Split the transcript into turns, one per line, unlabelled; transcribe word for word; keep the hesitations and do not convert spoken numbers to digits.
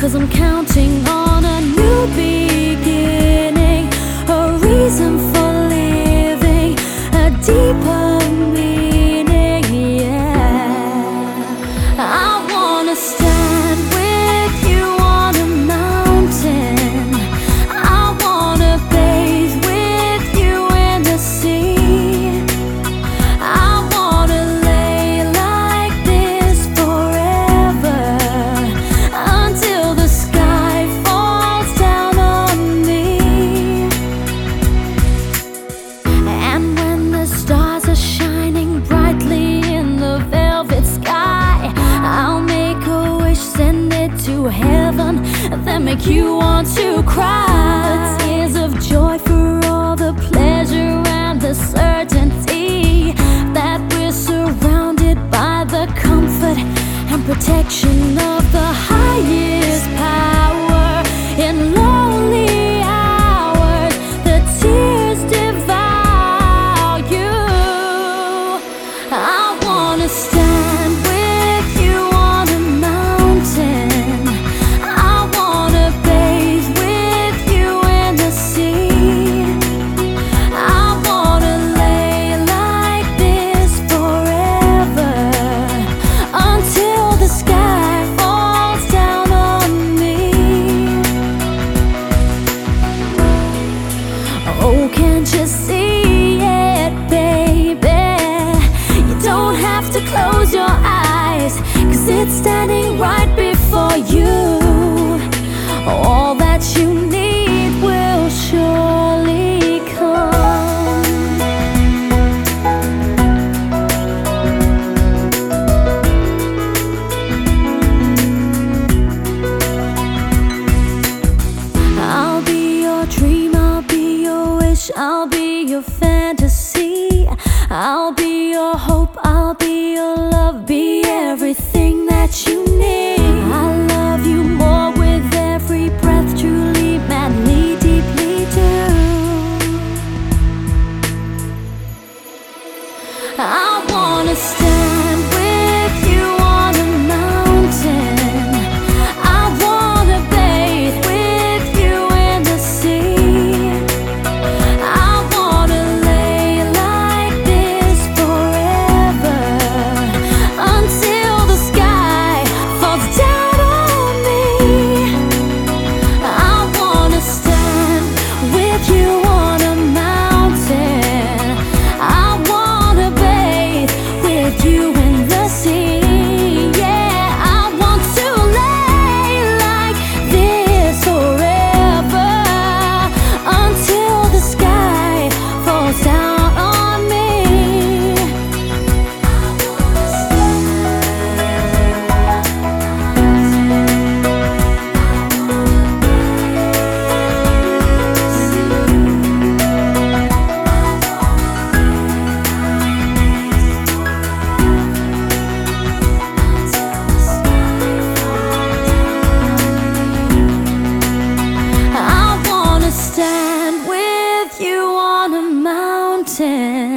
'cause I'm counting on a new beginning, a reason for living, a deeper meaning, yeah. I wanna stand with you on a mountain, I wanna bathe with you in the sea, I wanna lay like this forever, until the sky falls down on me. And when the stars are shining brightly in the velvet sky, I'll make a wish, send it to heaven, then make you want to cry. The tears of joy for all the pleasure and the certainty that we're surrounded by the comfort and protection of the highest power. In lonely hours, the tears devour you. I wanna stand with you on a mountain, I wanna bathe with you in the sea, I wanna lay like this forever, until the sky falls down on me. Oh, can't you see it, baby? You don't have to close your eyes, 'cause it's standing right before you. All that you need will surely come. I'll be your dream, I'll be your wish, I'll be your fantasy, I'll be your hope, I'll be your love, be everything that you need. I love you more with every breath, truly, madly, deeply do. I wanna stand with you on a mountain, I wanna bathe with you in the sea, I wanna lay like this forever, until the sky falls down on me. I wanna stand with you on a mountain, I wanna bathe with you in the sea, yeah. I want to lay like this forever, until the sky falls down on me. I wanna stand with you on a mountain,